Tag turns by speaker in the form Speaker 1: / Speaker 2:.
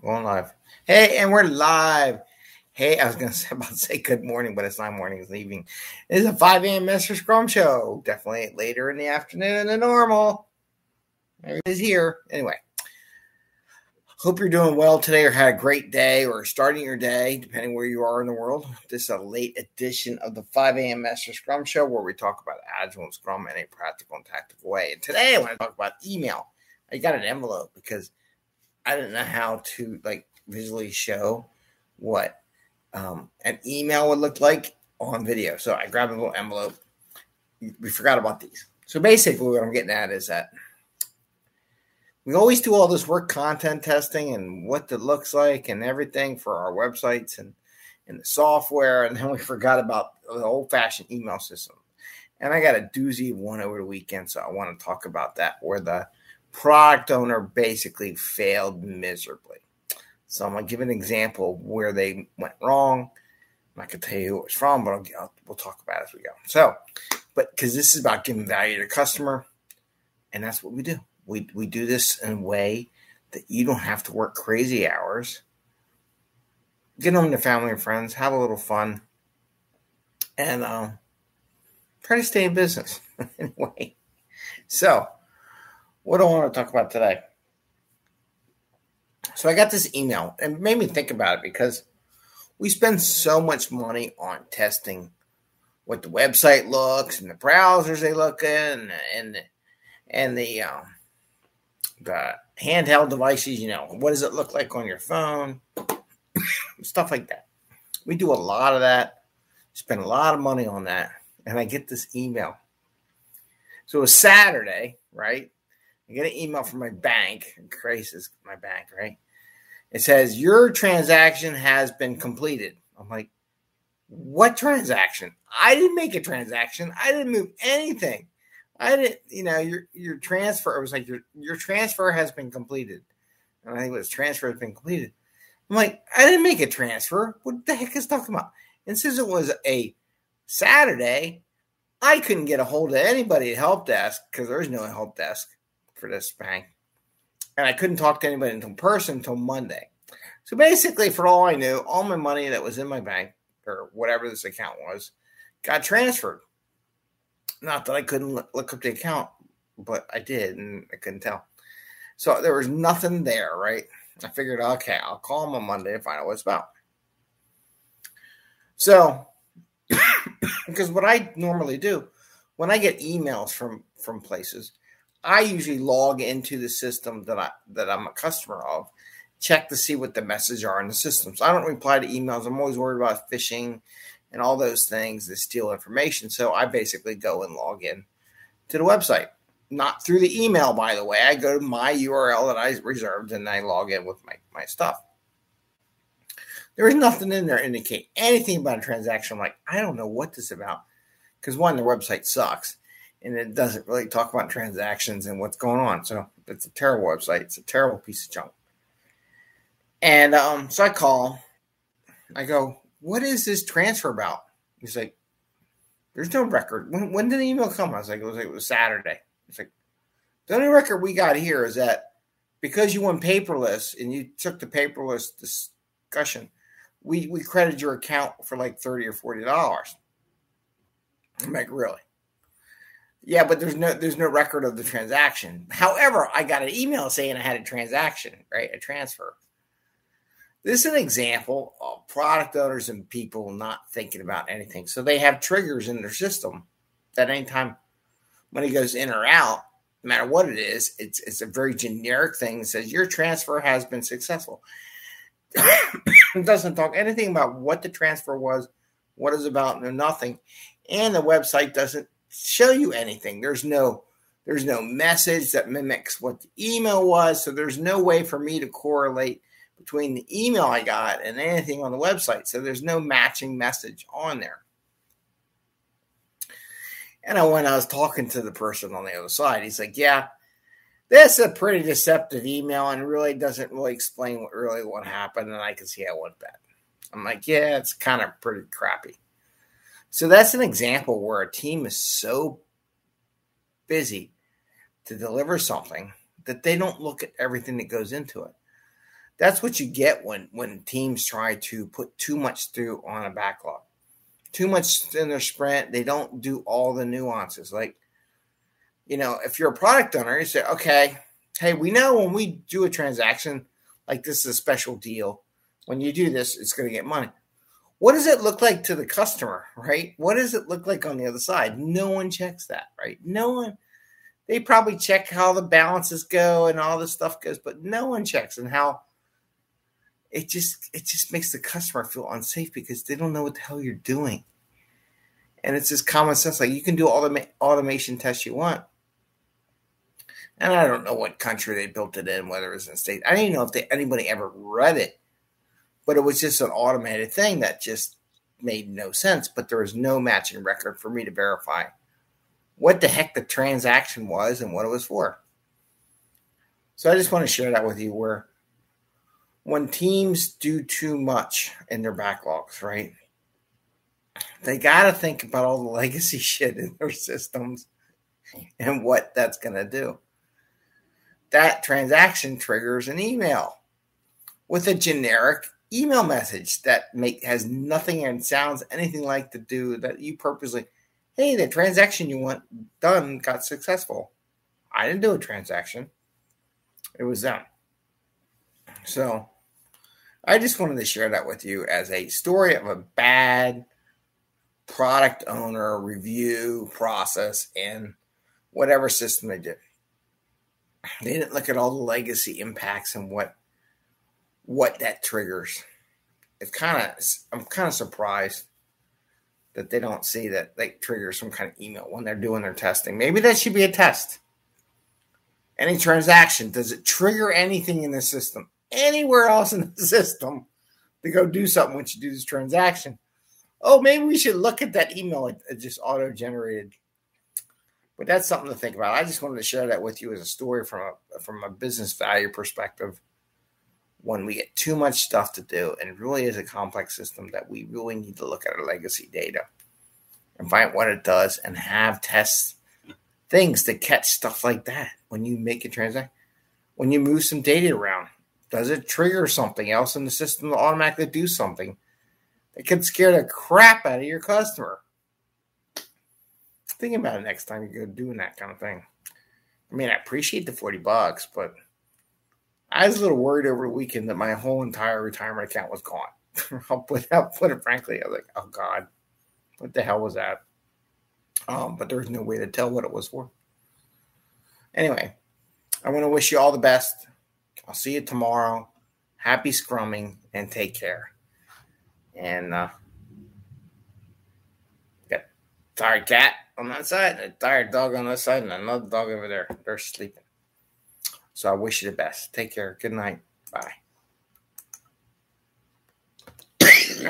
Speaker 1: Going live. Hey, and we're live. Hey, I was going to about to say good morning, but it's not morning, it's evening. It is a 5 a.m. Mr. Scrum show. Definitely later in the afternoon than normal. Everybody's here. Anyway, hope you're doing well today or had a great day or starting your day, depending where you are in the world. This is a late edition of the 5 a.m. Master Scrum show where we talk about Agile and Scrum in a practical and tactical way. And today I want to talk about email. I got an envelope because I didn't know how to visually show what an email would look like on video. So I grabbed a little envelope. We forgot about these. So basically what I'm getting at is that we always do all this work content testing and what it looks like and everything for our websites and the software. And then we forgot about the old-fashioned email system. And I got a doozy of one over the weekend. So I want to talk about that, where the product owner basically failed miserably. So I'm going to give an example of where they went wrong. I'm not going to tell you who it was from, but we'll talk about it as we go. So, because this is about giving value to the customer, and that's what we do. We do this in a way that you don't have to work crazy hours. Get home to family and friends, have a little fun, and try to stay in business anyway. So, what do I want to talk about today? So I got this email and it made me think about it because we spend so much money on testing what the website looks and the browsers they look in and the handheld devices. What does it look like on your phone? Stuff like that. We do a lot of that, spend a lot of money on that, and I get this email. So it was Saturday, right? I get an email from my bank. Christ, is my bank, right? It says, your transaction has been completed. I'm like, what transaction? I didn't make a transaction. I didn't move anything. I didn't, your transfer, it was like, your transfer has been completed. And I think it was transfer has been completed. I'm like, I didn't make a transfer. What the heck is talking about? And since it was a Saturday, I couldn't get a hold of anybody at help desk because there's no help desk for this bank. And I couldn't talk to anybody in person until Monday. So basically, for all I knew, all my money that was in my bank, or whatever this account was, got transferred. Not that I couldn't look up the account, but I did, and I couldn't tell. So there was nothing there, right? I figured, okay, I'll call them on Monday and find out what it's about. So, because what I normally do, when I get emails from places, I usually log into the system that I'm a customer of, check to see what the messages are in the system. So I don't reply to emails. I'm always worried about phishing and all those things that steal information. So I basically go and log in to the website. Not through the email, by the way. I go to my URL that I reserved and I log in with my stuff. There is nothing in there to indicate anything about a transaction. I'm like, I don't know what this is about. Because one, the website sucks. And it doesn't really talk about transactions and what's going on. So it's a terrible website. It's a terrible piece of junk. And so I call. I go, what is this transfer about? He's like, there's no record. When did the email come? I was like, it was Saturday. It's like, the only record we got here is that because you went paperless and you took the paperless discussion, we credited your account for like $30 or $40. I'm like, really? Yeah, but there's no record of the transaction. However, I got an email saying I had a transaction, right? A transfer. This is an example of product owners and people not thinking about anything. So they have triggers in their system that anytime money goes in or out, no matter what it is, it's a very generic thing that says your transfer has been successful. It doesn't talk anything about what the transfer was, what it's about, no nothing. And the website doesn't show you anything. There's no message that mimics what the email was. So there's no way for me to correlate between the email I got and anything on the website. So there's no matching message on there. And when I was talking to the person on the other side, he's like, yeah, this is a pretty deceptive email and really doesn't really explain what happened. And I can see how it went bad. I'm like, yeah, it's kind of pretty crappy. So that's an example where a team is so busy to deliver something that they don't look at everything that goes into it. That's what you get when teams try to put too much through on a backlog. Too much in their sprint. They don't do all the nuances. Like, if you're a product owner, you say, okay, hey, we know when we do a transaction, like this is a special deal. When you do this, it's going to get money. What does it look like to the customer, right? What does it look like on the other side? No one checks that, right? No one. They probably check how the balances go and all this stuff goes, but no one checks and how it just makes the customer feel unsafe because they don't know what the hell you're doing. And it's just common sense. Like, you can do all the automation tests you want. And I don't know what country they built it in, whether it was in state. I don't even know if anybody ever read it. But it was just an automated thing that just made no sense. But there was no matching record for me to verify what the heck the transaction was and what it was for. So I just want to share that with you, where when teams do too much in their backlogs, right, they got to think about all the legacy shit in their systems and what that's going to do. That transaction triggers an email with a generic email message that has nothing and sounds anything like to do that you purposely, hey, the transaction you want done got successful. I didn't do a transaction. It was them. So I just wanted to share that with you as a story of a bad product owner review process in whatever system they did. They didn't look at all the legacy impacts and what that triggers. I'm kind of surprised that they don't see that they trigger some kind of email when they're doing their testing. Maybe that should be a test. Any transaction, does it trigger anything in the system, anywhere else in the system, to go do something when you do this transaction? Oh, maybe we should look at that email it just auto-generated. But that's something to think about. I just wanted to share that with you as a story from a business value perspective. When we get too much stuff to do, and it really is a complex system, that we really need to look at our legacy data and find what it does and have test things to catch stuff like that. When you make a transaction, when you move some data around, does it trigger something else in the system to automatically do something that could scare the crap out of your customer? Think about it next time you go doing that kind of thing. I mean, I appreciate the $40, but I was a little worried over the weekend that my whole entire retirement account was gone. I'll put it frankly. I was like, oh God, what the hell was that? But there was no way to tell what it was for. Anyway, I want to wish you all the best. I'll see you tomorrow. Happy scrumming and take care. And got a tired cat on that side, a tired dog on that side, and another dog over there. They're sleeping. So I wish you the best. Take care. Good night. Bye.